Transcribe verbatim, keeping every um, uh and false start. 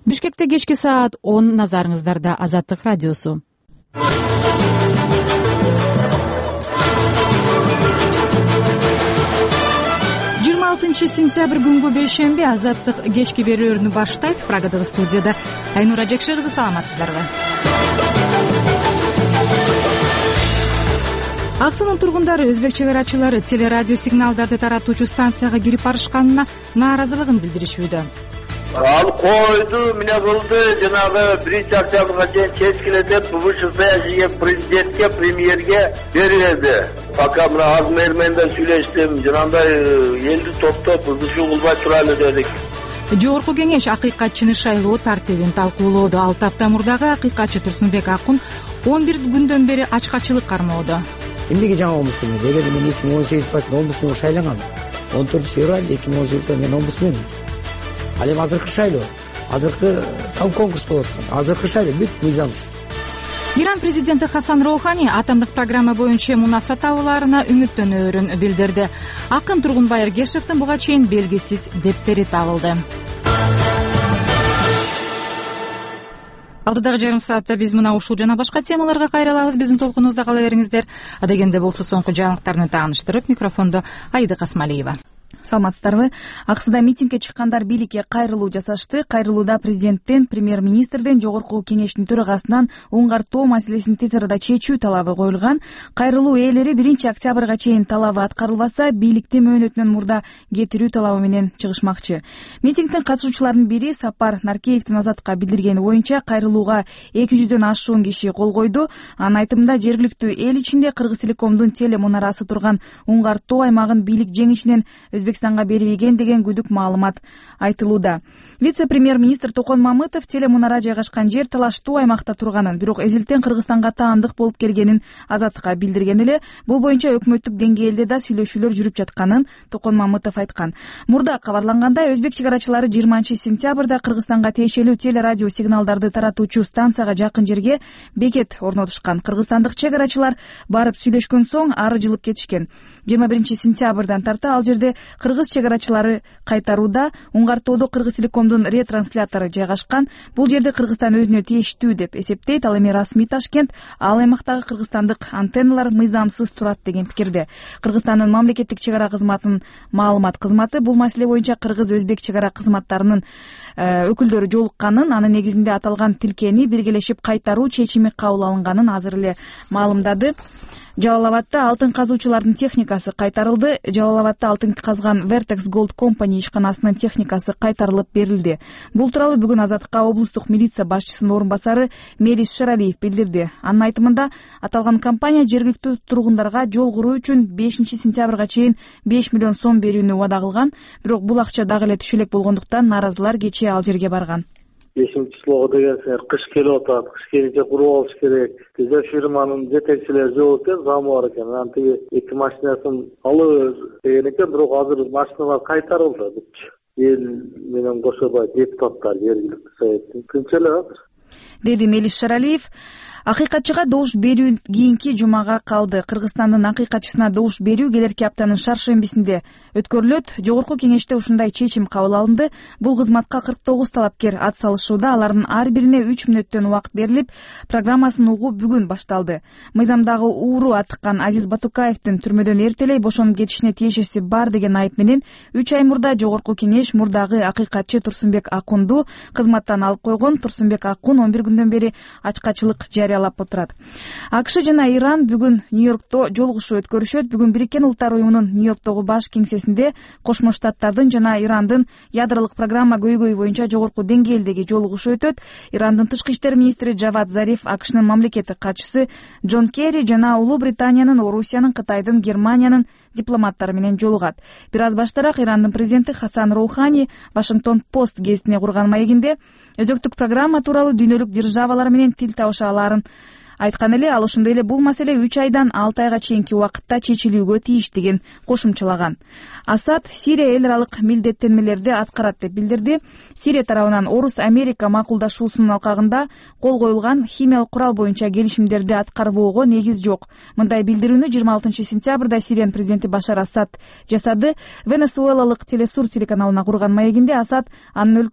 Бишкекте кечки саат он, назарыңыздарда Азаттык радиосу. жыйырма алтынчы сентябрь күнгү бейшемби Азаттык кечки берүүлөрүнү баштайт. Прагадагы студияда Айнура Жекши кызы, саламатсыздарбы? Ак Сынын тургундары өзбек чек арачылары телерадио сигналдарды таратуучу станцияга кирип барышканына нааразылыгын билдиришүүдө. Ал койду, эмне кылды, жанагы биринчи октябрга чейин чечкилетип, БШС президентке, премьерге берди. Пока мына аз мэр менен сүйлөштүм, жанагындай элди топтоп ызышуу кылбай турайлы дедик. Жогорку кеңеш акыйкатчыны шайлоо тартибин талкуулоодо. Алты апта мурдагы акыйкатчы Турсунбек Акун он бир күндөн бери ачкачылык кармоодо. Эмнеге жаңы омбудсмен? Деги мен эки миң он сегизинчи жылы омбудсмен шайлангам. он төртүнчү февраль эки миң он сегизинчи жылы мен омбудсмен. Ал эми азыркы шайлоо, азыркы там конкурс болуп аткан. Азыркы шайлоо бүт мыйзамсыз. Иран президенти Хасан Роухани атомдук программа боюнча мунаса табууларына үмүттөнөөрүн билдирди. Акын Тургунбай Эргешевдин буга чейин белгисиз дептери табылды. Алдыдагы жарым саатта биз мына ушул жана башка темаларга кайрылабыз. Биздин толкунубузда кала бериңиздер. Адегенде болсо соңку жаңылыктарды тааныштырып, микрофондо Аида Касмалиева. Саламатсыздарбы? Аксыда митингге чыккандар бийликке кайрылуу жасашты. Кайрылууда президенттен, премьер-министрден, жогорку кеңештин төрагасынан оңгартуу маселесин тез арада чечүү талабы коюлган. Кайрылуу ээлери биринчи октябрга чейин талабы аткарылбаса, бийликти мөөнөтүнөн мурда кетирүү талабы менен чыгышмакчы. Митингдин катышуучуларынын бири Сапар Наркеевдин Азаттыкка билдиргени боюнча, кайрылууга эки жүздөн ашуун киши кол койду. Анын айтымында, жергиликтүү эл ичинде Кыргыз Телекомдун теле мунарасы турган оңгартуу аймагын бийлик жеңишинен Өзбекстанга бербеген деген күдүк маалымат айтылууда. Вице-премьер-министр Токон Мамытов теле мунара жайгашкан жер талаштуу аймакта турганын, бирок эзилтен Кыргызстанга таандык болуп келгенин Азаттыкка билдирген эле. Бул боюнча өкмөттүк деңгээлде да сүйлөшүүлөр жүрүп жатканын Токон Мамытов айткан. Мурда кабарлангандай, өзбек чек арачылары жыйырманчы сентябрда Кыргызстанга тиешелүү теле радио сигналдарды таратуучу станцияга жакын жерге бекет орнотушкан. Кыргызстандык чек арачылар барып сүйлөшкөн соң ары жылып кетишкен. жыйырма биринчи сентябрдан тарта ал жерде кыргыз чек арачылары кайтарууда. Оңгартоодо Кыргыз Телекомдун ретранслятору жайгашкан. Бул жерде Кыргызстан өзүнө тийиштүү деп эсептейт. Ал эми расмий Ташкент ал аймактагы кыргызстандык антенналар мыйзамсыз турат деген пикирде. Кыргызстандын мамлекеттик чек ара кызматынын маалымат кызматы бул маселе боюнча кыргыз-өзбек чек ара кызматтарынын өкүлдөрү жолукканын, анын негизинде аталган тилкени биргелешип кайтаруу чечими кабыл алынганын азыр эле маалымдады. Жалал Абадта алтын казуучулардын техникасы кайтарылды. Жалал Абадта алтын казган Vertex Gold Company ишканасынын техникасы кайтарылып берилди. Бул тууралуу бүгүн Азаттыкка облустук милиция башчысынын орун басары Мелис Шаралиев билдирди. Анын айтымында, аталган компания жергиликтүү тургундарга жол куруу үчүн бешинчи сентябрга чейин беш миллион сом берүүнү убада кылган, бирок бул акча дагы эле түшө элек болгондуктан нааразылар кечээ ал жерге барган. бешинчи числого деген кыш келип атат, кыш келинче куруп алыш керек. Тизе фирманын жетекчилери жооп экен, замы бар экен. Анан тиги эки машинасын алып деген экен, бирок азыр машиналар кайтарылды. Эл менен кошобой депутаттар жергиликтүү советтин тынч эле атат, деди Мелис Шаралиев. Акыйкатчыга добуш берүү кийинки жумага калды. Кыргызстандын акыйкатчысына добуш берүү келерки аптанын шаршембисинде өткөрүлөт. Жогорку кеңеште ушундай чечим кабыл алынды. Бул кызматка кырк тогуз талапкер ат салышууда. Алардын ар бирине үч мүнөттөн убакыт берилип, программасын угуу бүгүн башталды. Мыйзамдагы ууру атыккан Азиз Батукаевдин түрмөдөн эртелей бошонуп кетишине тиешеси бар деген айып менен үч ай мурда жогорку кеңеш мурдагы акыйкатчы Турсунбек Акунду кызматтан алып койгон. Турсунбек Акун он бир күндөн бери ачкачылык жарыялап отурат. АКШ жана Иран бүгүн Нью-Йоркто жолугушуу өткөрүшөт. Бүгүн Бириккен Улуттар уюмунун Нью-Йорктогу баш кеңсесинде Кошмо Штаттардын жана Ирандын ядролук программа көйгөйү боюнча жогорку деңгээлдеги жолугушуу өтөт. Ирандын тышкы иштер министри Джавад Зариф, АКШнын мамлекеттик катчысы Джон Керри жана Улуу Британиянын, Орусиянын, Кытайдын, Германиянын дипломаттары менен жолугат. Бир аз баштараак Ирандын президенти Хасан Роухани Вашингтон Пост гезитине курган маегинде өзөктүк программа тууралуу дүйнөлүк державалар менен тил табыша алаарын айткан эле. Ал ошондой эле бул маселе үч айдан алты айга чейинки убакытта чечилүүгө тийиштигин кошумчалаган. Асад Сирия эл аралык милдеттенмелерди аткарат деп билдирди. Сирия тарабынан Орус Америка макулдашуусунун алкагында кол коюлган химиялык курал боюнча келишимдерди аткарбоого негиз жок. Мындай билдирүүнү жыйырма алтынчы сентябрда Сириянын президенти Башар Асад жасады. Венесуэлалык Телесур телеканалына курган маегинде Асад анын